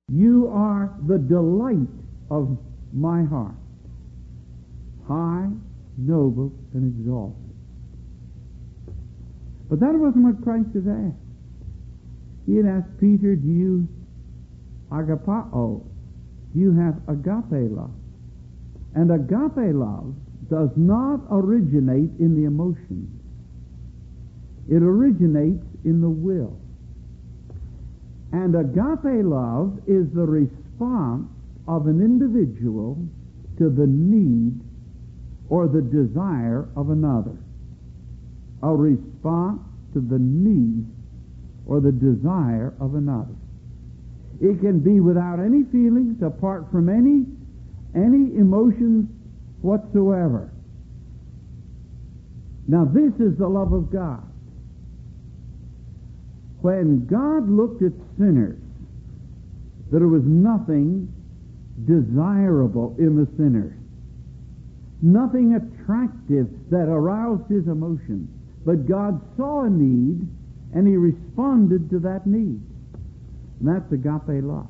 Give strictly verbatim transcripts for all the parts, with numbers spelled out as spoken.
You are the delight of my heart, high, noble, and exalted. But that wasn't what Christ had asked. He had asked Peter, do you agapao, do you have agape love? And agape love does not originate in the emotions. It originates in the will. And agape love is the response of an individual to the need or the desire of another. A response to the need or the desire of another. It can be without any feelings, apart from any any emotions whatsoever. Now this is the love of God. When God looked at sinners, there was nothing desirable in the sinners, nothing attractive that aroused his emotions. But God saw a need, and he responded to that need. And that's agape love.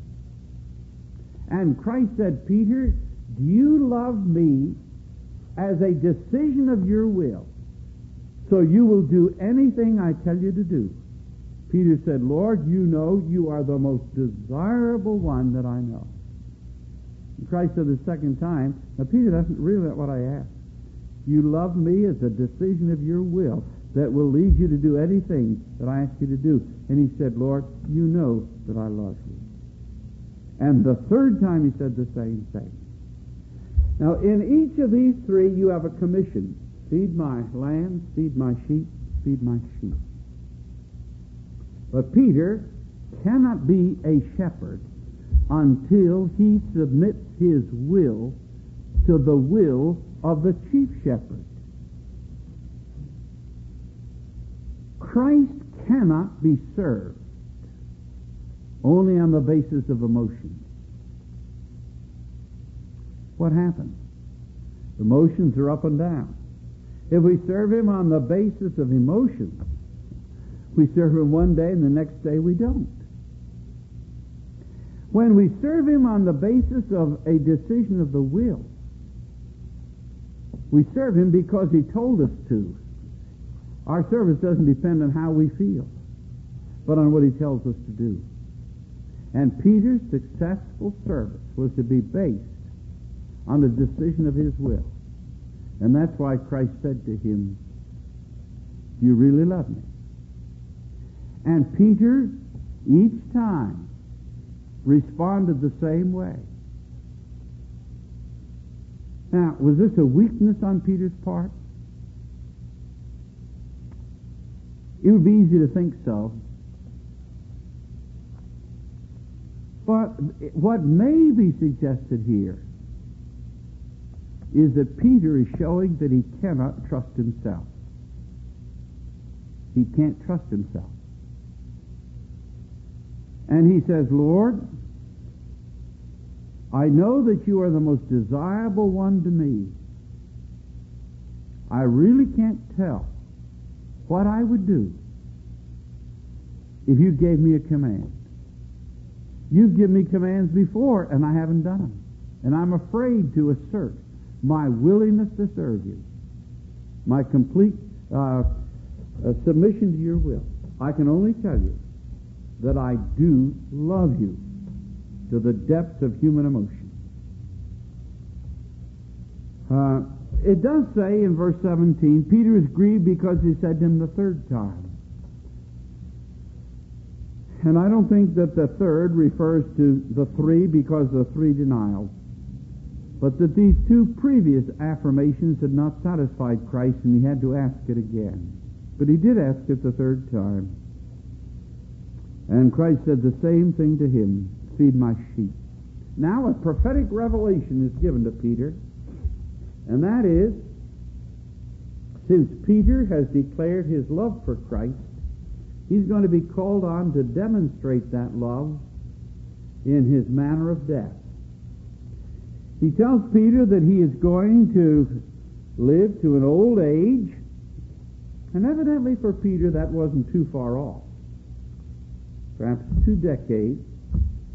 And Christ said, Peter, do you love me as a decision of your will, so you will do anything I tell you to do? Peter said, Lord, you know you are the most desirable one that I know. And Christ said the second time, now Peter, that's really what I asked. You love me as a decision of your will that will lead you to do anything that I ask you to do. And he said, Lord, you know that I love you. And the third time he said the same thing. Now, in each of these three, you have a commission. Feed my lambs, feed my sheep, feed my sheep. But Peter cannot be a shepherd until he submits his will to the will of the chief shepherd. Christ cannot be served only on the basis of emotions. What happens? Emotions are up and down. If we serve him on the basis of emotions, we serve him one day and the next day we don't. When we serve him on the basis of a decision of the will, we serve him because he told us to. Our service doesn't depend on how we feel, but on what he tells us to do. And Peter's successful service was to be based on the decision of his will. And that's why Christ said to him, do you really love me? And Peter, each time, responded the same way. Now, was this a weakness on Peter's part? It would be easy to think so. But what may be suggested here is that Peter is showing that he cannot trust himself. He can't trust himself. And he says, Lord, I know that you are the most desirable one to me. I really can't tell what I would do if you gave me a command. You've given me commands before, and I haven't done them. And I'm afraid to assert my willingness to serve you, my complete uh, uh, submission to your will. I can only tell you that I do love you to the depths of human emotion. Uh, it does say in verse seventeen, Peter is grieved because he said to him the third time. And I don't think that the third refers to the three because of three denials, but that these two previous affirmations had not satisfied Christ and he had to ask it again. But he did ask it the third time. And Christ said the same thing to him, feed my sheep. Now a prophetic revelation is given to Peter, and that is, since Peter has declared his love for Christ, he's going to be called on to demonstrate that love in his manner of death. He tells Peter that he is going to live to an old age, and evidently for Peter that wasn't too far off. Perhaps two decades.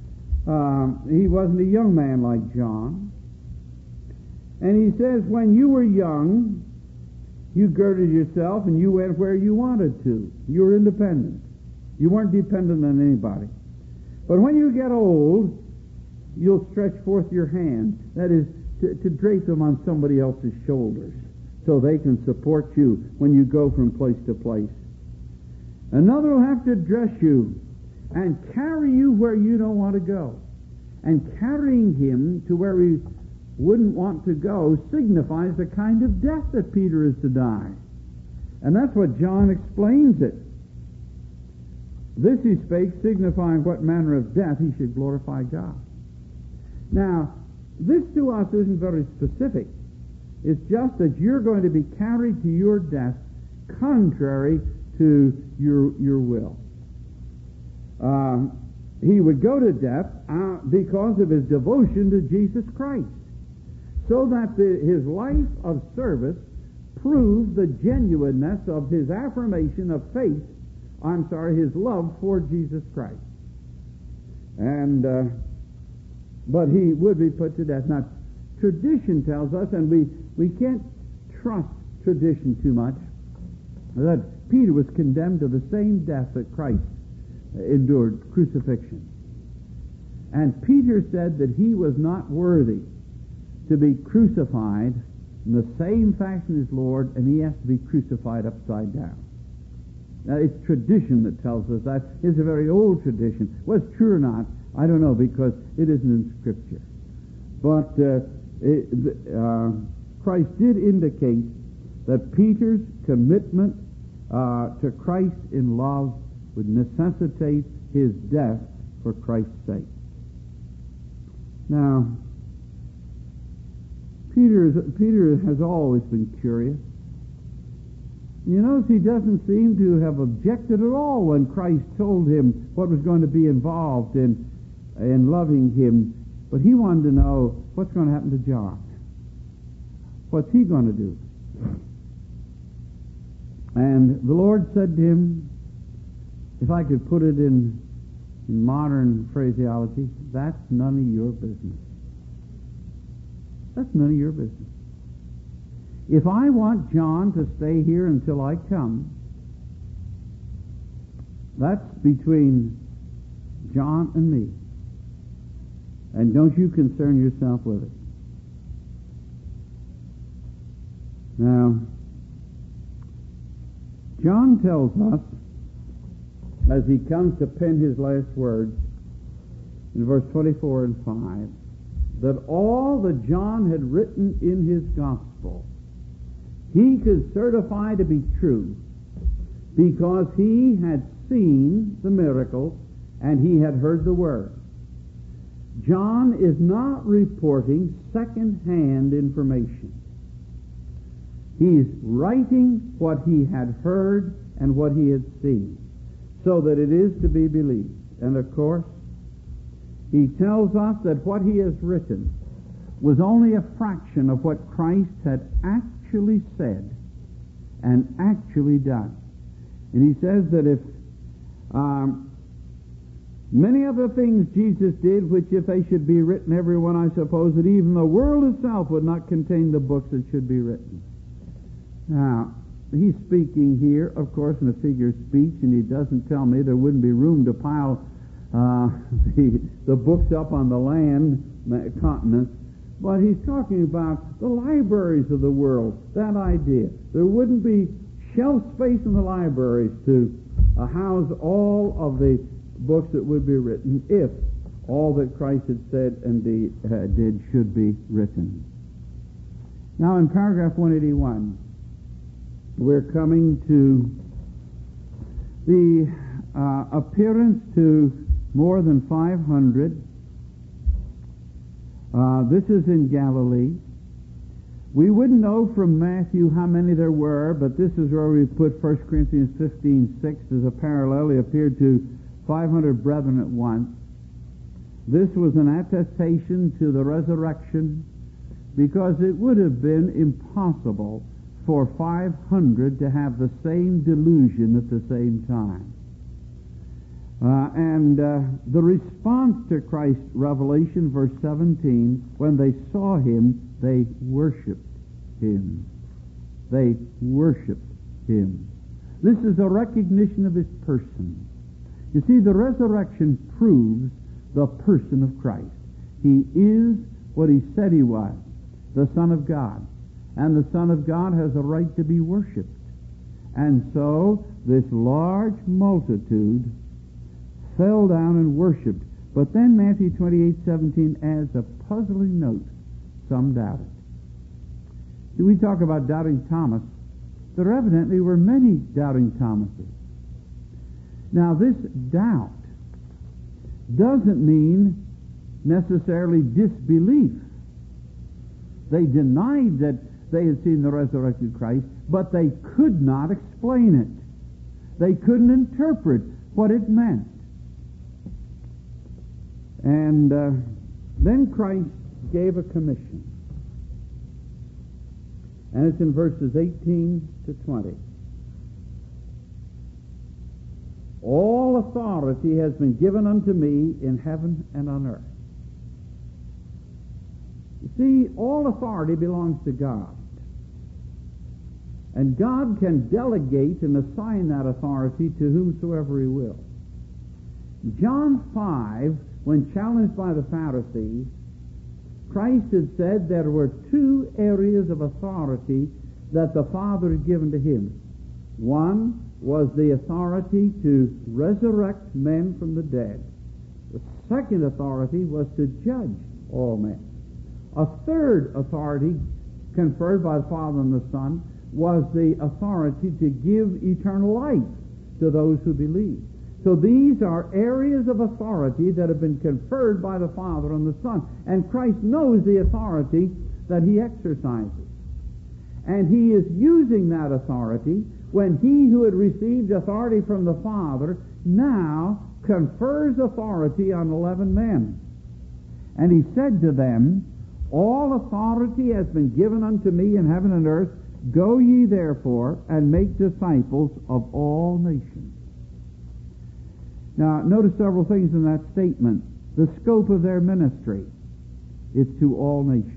Um, he wasn't a young man like John. And he says, when you were young, you girded yourself and you went where you wanted to. You were independent. You weren't dependent on anybody. But when you get old, you'll stretch forth your hand. That is, to, to drape them on somebody else's shoulders so they can support you when you go from place to place. Another will have to dress you and carry you where you don't want to go. And carrying him to where he wouldn't want to go signifies the kind of death that Peter is to die. And that's what John explains it. This he spake, signifying what manner of death he should glorify God. Now, this to us isn't very specific. It's just that you're going to be carried to your death contrary to your, your will. Uh, he would go to death uh, because of his devotion to Jesus Christ, so that the, his life of service proves the genuineness of his affirmation of faith, I'm sorry, his love for Jesus Christ. And, uh, but he would be put to death. Now, tradition tells us, and we, we can't trust tradition too much, that Peter was condemned to the same death that Christ endured, crucifixion. And Peter said that he was not worthy to be crucified in the same fashion as Lord, and he has to be crucified upside down. Now, it's tradition that tells us that. It's a very old tradition. Whether it's true or not, I don't know, because it isn't in Scripture. But uh, it, uh, Christ did indicate that Peter's commitment uh, to Christ in love would necessitate his death for Christ's sake. Now, Peter, is, Peter has always been curious. You notice he doesn't seem to have objected at all when Christ told him what was going to be involved in, in loving him. But he wanted to know what's going to happen to John. What's he going to do? And the Lord said to him, if I could put it in, in modern phraseology, that's none of your business. That's none of your business. If I want John to stay here until I come, that's between John and me. And don't you concern yourself with it. Now, John tells us, as he comes to pen his last words, in verse twenty-four and five, that all that John had written in his gospel, he could certify to be true because he had seen the miracles and he had heard the word. John is not reporting second-hand information. He's writing what he had heard and what he had seen, so that it is to be believed. And of course, he tells us that what he has written was only a fraction of what Christ had actually said and actually done. And he says that if um, many of the things Jesus did, which if they should be written, everyone, I suppose, that even the world itself would not contain the books that should be written. Now, he's speaking here, of course, in a figure of speech, and he doesn't tell me there wouldn't be room to pile uh, the, the books up on the land continents, but he's talking about the libraries of the world, that idea. There wouldn't be shelf space in the libraries to uh, house all of the books that would be written if all that Christ had said and did, uh, did should be written. Now, in paragraph one eighty-one, we're coming to the uh, appearance to more than five hundred. Uh, this is in Galilee. We wouldn't know from Matthew how many there were, but this is where we put First Corinthians fifteen six as a parallel. He appeared to five hundred brethren at once. This was an attestation to the resurrection, because it would have been impossible for five hundred to have the same delusion at the same time. Uh, and uh, the response to Christ's revelation, verse seventeen, when they saw him, they worshiped him. They worshiped him. This is a recognition of his person. You see, the resurrection proves the person of Christ. He is what he said he was, the Son of God. And the Son of God has a right to be worshipped. And so this large multitude fell down and worshipped. But then Matthew twenty-eight seventeen adds a puzzling note. Some doubted. See, we talk about doubting Thomas. There evidently were many doubting Thomases. Now, this doubt doesn't mean necessarily disbelief. They denied that they had seen the resurrected Christ, but they could not explain it. They couldn't interpret what it meant. And uh, then Christ gave a commission. And it's in verses eighteen to twenty. All authority has been given unto me in heaven and on earth. You see, all authority belongs to God. And God can delegate and assign that authority to whomsoever he will. John five, when challenged by the Pharisees, Christ had said there were two areas of authority that the Father had given to him. One was the authority to resurrect men from the dead. The second authority was to judge all men. A third authority conferred by the Father and the Son was the authority to give eternal life to those who believe. So these are areas of authority that have been conferred by the Father and the Son. And Christ knows the authority that he exercises. And he is using that authority when he who had received authority from the Father now confers authority on eleven men. And he said to them, all authority has been given unto me in heaven and earth. Go ye therefore and make disciples of all nations. Now, notice several things in that statement. The scope of their ministry is to all nations.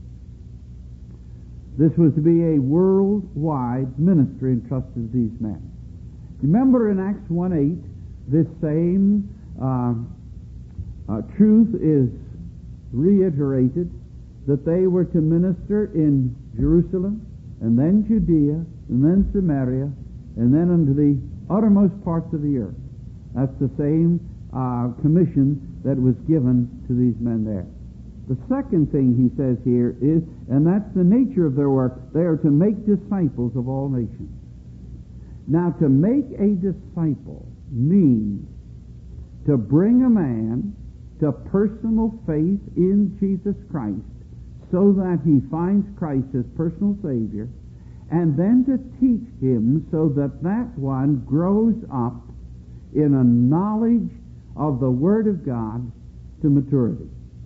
This was to be a worldwide ministry entrusted to these men. Remember in Acts one eight, this same uh, uh, truth is reiterated, that they were to minister in Jerusalem, and then Judea, and then Samaria, and then unto the uttermost parts of the earth. That's the same uh, commission that was given to these men there. The second thing he says here is, and that's the nature of their work, they are to make disciples of all nations. Now, to make a disciple means to bring a man to personal faith in Jesus Christ so that he finds Christ as personal Savior, and then to teach him so that that one grows up in a knowledge of the Word of God to maturity.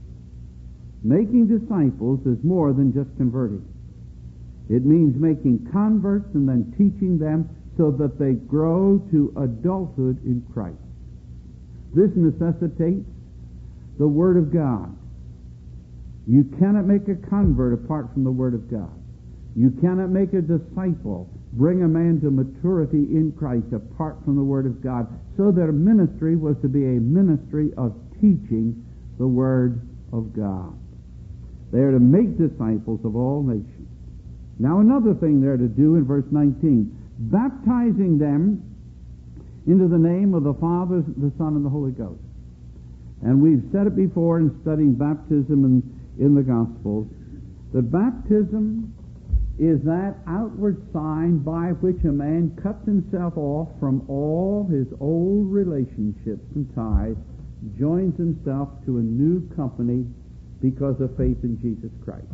Making disciples is more than just converting. It means making converts and then teaching them so that they grow to adulthood in Christ. This necessitates the Word of God. You cannot make a convert apart from the Word of God. You cannot make a disciple, bring a man to maturity in Christ apart from the Word of God. So their ministry was to be a ministry of teaching the Word of God. They are to make disciples of all nations. Now another thing they're to do in verse nineteen, baptizing them into the name of the Father, the Son, and the Holy Ghost. And we've said it before in studying baptism in, in the Gospels, that baptism is that outward sign by which a man cuts himself off from all his old relationships and ties, joins himself to a new company because of faith in Jesus Christ.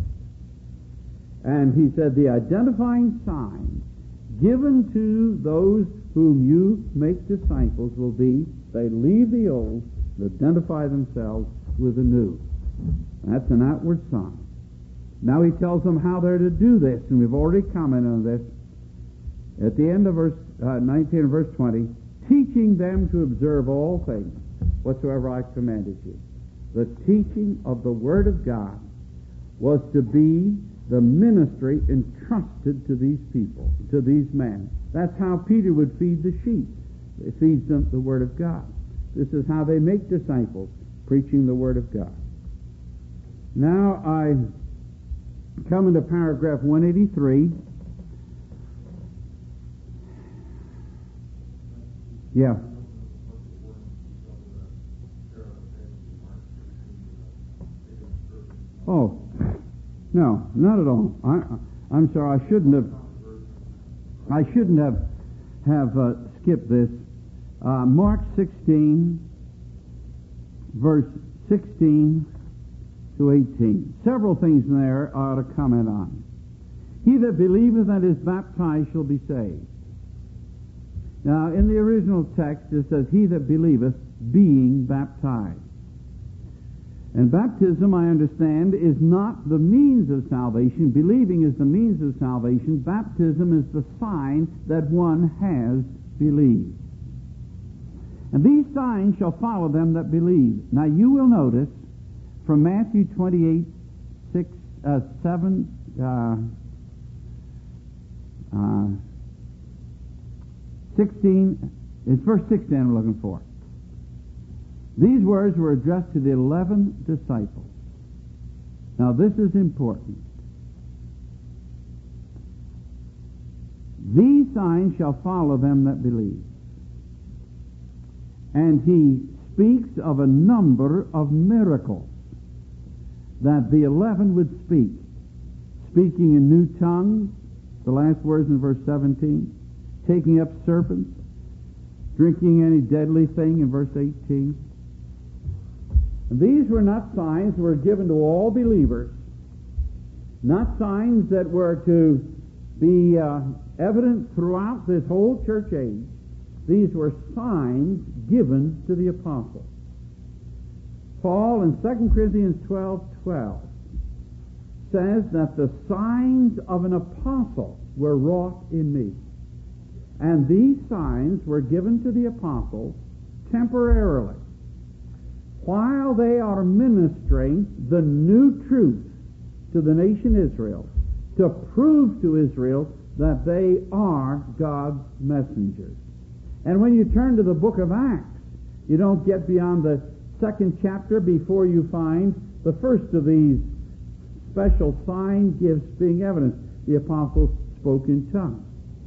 And he said, the identifying sign given to those whom you make disciples will be, they leave the old and identify themselves with the new. That's an outward sign. Now he tells them how they're to do this, and we've already commented on this. At the end of verse uh, nineteen and verse twenty, teaching them to observe all things whatsoever I commanded you. The teaching of the Word of God was to be the ministry entrusted to these people, to these men. That's how Peter would feed the sheep. He feeds them the Word of God. This is how they make disciples, preaching the Word of God. Now I come into paragraph one eighty-three. Yeah. Oh, no, not at all. I, I'm sorry. I shouldn't have. I shouldn't have have uh, skipped this. Uh, Mark sixteen, verse sixteen to eighteen. Several things in there I ought to comment on. He that believeth and is baptized shall be saved. Now, in the original text, it says, he that believeth being baptized. And baptism, I understand, is not the means of salvation. Believing is the means of salvation. Baptism is the sign that one has believed. And these signs shall follow them that believe. Now, you will notice from Matthew twenty-eight, six, uh, seven, uh, uh, sixteen, it's verse sixteen I'm looking for. These words were addressed to the eleven disciples. Now, this is important. These signs shall follow them that believe. And he speaks of a number of miracles that the eleven would speak. Speaking in new tongues, the last words in verse seventeen. Taking up serpents. Drinking any deadly thing in verse eighteen. These were not signs that were given to all believers, not signs that were to be uh, evident throughout this whole church age. These were signs given to the apostles. Paul in Second Corinthians twelve twelve says that the signs of an apostle were wrought in me. And these signs were given to the apostles temporarily, while they are ministering the new truth to the nation Israel, to prove to Israel that they are God's messengers. And when you turn to the book of Acts, you don't get beyond the second chapter before you find the first of these special sign gifts being evidence. The apostles spoke in tongues.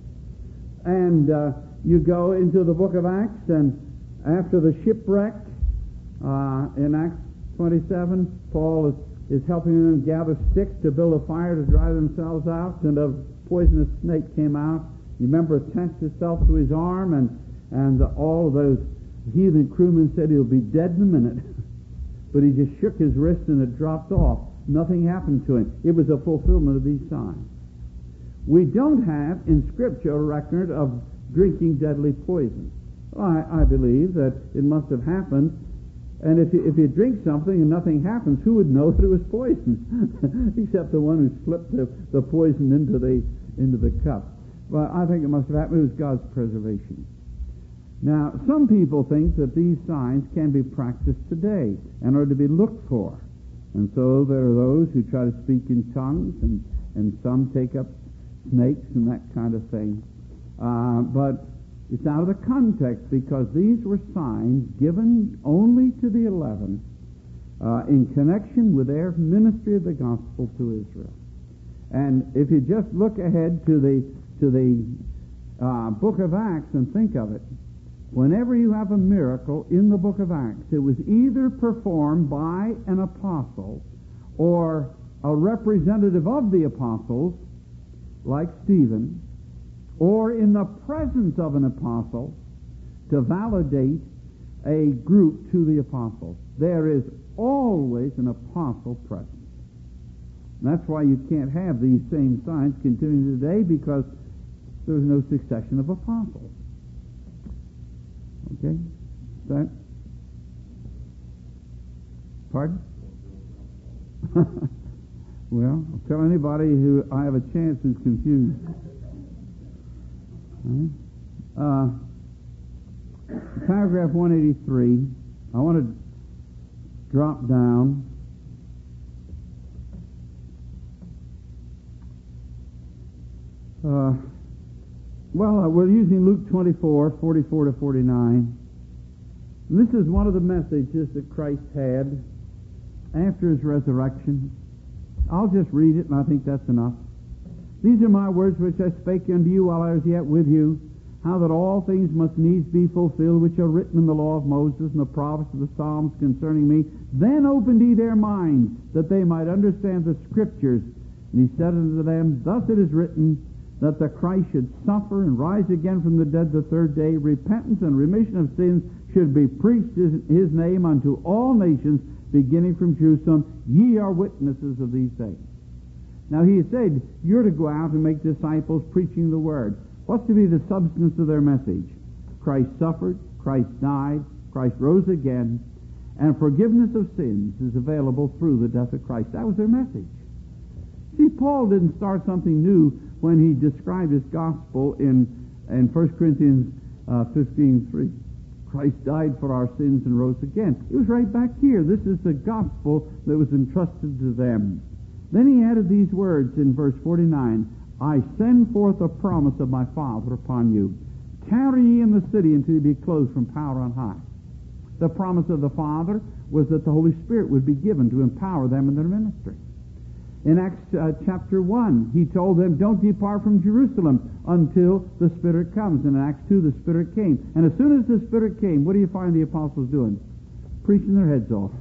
And uh, you go into the book of Acts, and after the shipwreck, Uh, in Acts twenty-seven, Paul is, is helping them gather sticks to build a fire to dry themselves out, and a poisonous snake came out. You remember, attached itself to his arm, and, and all of those heathen crewmen said he'll be dead in a minute. But he just shook his wrist and it dropped off. Nothing happened to him. It was a fulfillment of these signs. We don't have in Scripture a record of drinking deadly poison. Well, I, I believe that it must have happened. And if you, if you drink something and nothing happens, who would know that it was poison? Except the one who slipped the, the poison into the into the cup. But I think it must have happened. It was God's preservation. Now, some people think that these signs can be practiced today and are to be looked for. And so there are those who try to speak in tongues, and, and some take up snakes and that kind of thing. Uh, but it's out of the context, because these were signs given only to the eleven uh, in connection with their ministry of the gospel to Israel. And if you just look ahead to the to the uh, book of Acts and think of it, whenever you have a miracle in the book of Acts, it was either performed by an apostle or a representative of the apostles, like Stephen, or in the presence of an apostle to validate a group to the apostles. There is always an apostle present. And that's why you can't have these same signs continuing today, because there's no succession of apostles. Okay? That? Pardon? Well, I'll tell anybody who I have a chance who's confused. Uh, Paragraph one eighty-three, I want to drop down uh, well, uh, we're using Luke twenty-four, forty-four to forty-nine. And this is one of the messages that Christ had after his resurrection. I'll just read it, and I think that's enough. These are my words which I spake unto you while I was yet with you, how that all things must needs be fulfilled which are written in the law of Moses and the prophets of the Psalms concerning me. Then opened he their minds, that they might understand the Scriptures. And he said unto them, Thus it is written, that the Christ should suffer and rise again from the dead the third day, repentance and remission of sins should be preached in his name unto all nations, beginning from Jerusalem. Ye are witnesses of these things. Now he said, you're to go out and make disciples preaching the word. What's to be the substance of their message? Christ suffered, Christ died, Christ rose again, and forgiveness of sins is available through the death of Christ. That was their message. See, Paul didn't start something new when he described his gospel in, in First Corinthians uh, fifteen three. Christ died for our sins and rose again. It was right back here. This is the gospel that was entrusted to them. Then he added these words in verse forty-nine, I send forth a promise of my Father upon you. Tarry ye in the city until you be clothed from power on high. The promise of the Father was that the Holy Spirit would be given to empower them in their ministry. In Acts uh, chapter one, he told them, don't depart from Jerusalem until the Spirit comes. And in Acts two, the Spirit came. And as soon as the Spirit came, what do you find the apostles doing? Preaching their heads off.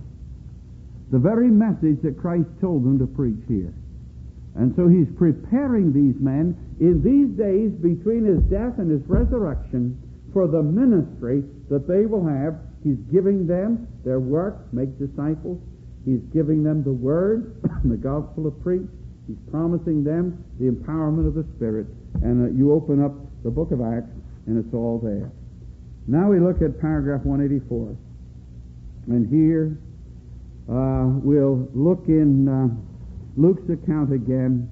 The very message that Christ told them to preach here. And so he's preparing these men in these days between his death and his resurrection for the ministry that they will have. He's giving them their work, make disciples. He's giving them the word, the gospel of preach. He's promising them the empowerment of the Spirit. And uh, you open up the book of Acts, and it's all there. Now we look at paragraph one eighty-four. And here uh, we'll look in uh, Luke's account again.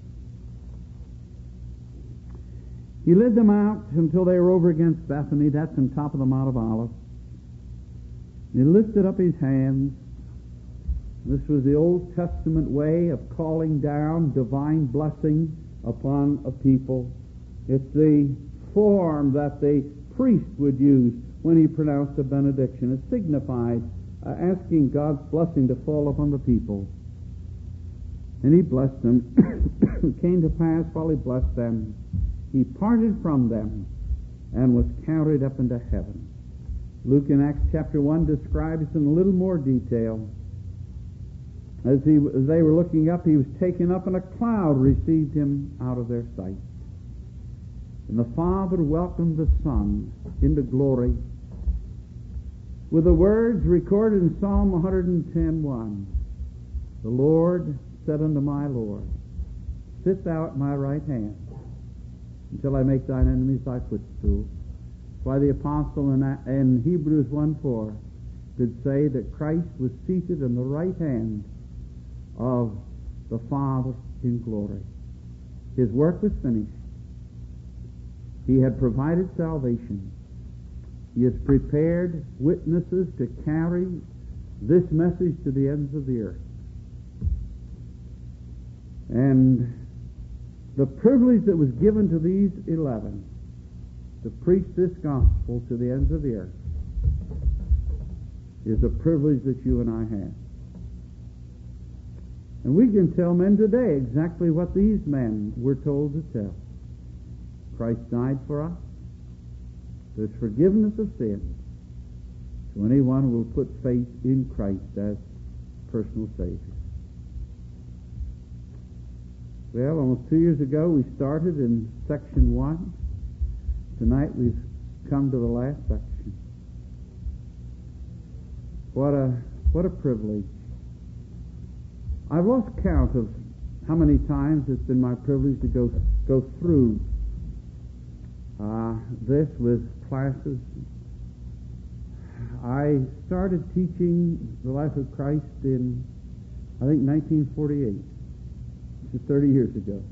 He led them out until they were over against Bethany. That's on top of the Mount of Olives. He lifted up his hands. This was the Old Testament way of calling down divine blessing upon a people. It's the form that the priest would use when he pronounced a benediction. It signified uh, asking God's blessing to fall upon the people. And he blessed them. It came to pass while he blessed them, he parted from them and was carried up into heaven. Luke in Acts chapter one describes in a little more detail. As, he, as they were looking up, he was taken up, and a cloud received him out of their sight. And the Father welcomed the Son into glory with the words recorded in Psalm one ten one. The Lord said unto my Lord, sit thou at my right hand until I make thine enemies thy footstool. Why the apostle in, in Hebrews one four could say that Christ was seated in the right hand of the Father in glory. His work was finished. He had provided salvation. He has prepared witnesses to carry this message to the ends of the earth. And the privilege that was given to these eleven to preach this gospel to the ends of the earth is a privilege that you and I have. And we can tell men today exactly what these men were told to tell. Christ died for us. There's forgiveness of sins to anyone who will put faith in Christ as personal Savior. Well, almost two years ago we started in section one. Tonight we've come to the last section. What a what a privilege. I've lost count of how many times it's been my privilege to go go through uh, this with classes. I started teaching the life of Christ in, I think, nineteen forty-eight. This is thirty years ago.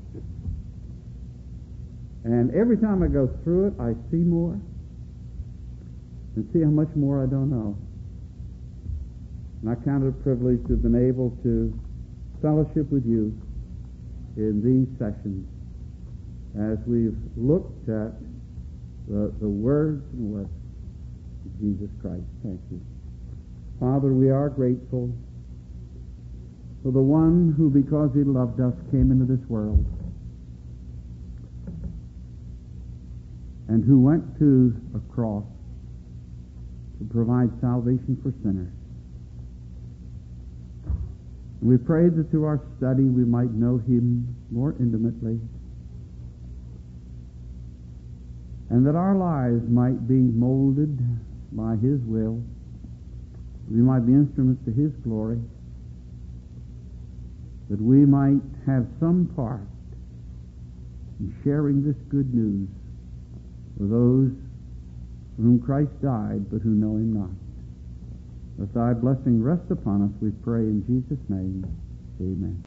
And every time I go through it, I see more. and see how much more I don't know. And I count it a privilege to have been able to fellowship with you in these sessions as we've looked at the, the words and works of Jesus Christ. Thank you. Father, we are grateful for the one who, because he loved us, came into this world and who went to a cross to provide salvation for sinners. And we pray that through our study we might know him more intimately, and that our lives might be molded by his will. We might be instruments to his glory, that we might have some part in sharing this good news for those for whom Christ died but who know him not. Let thy blessing rest upon us, we pray in Jesus' name. Amen.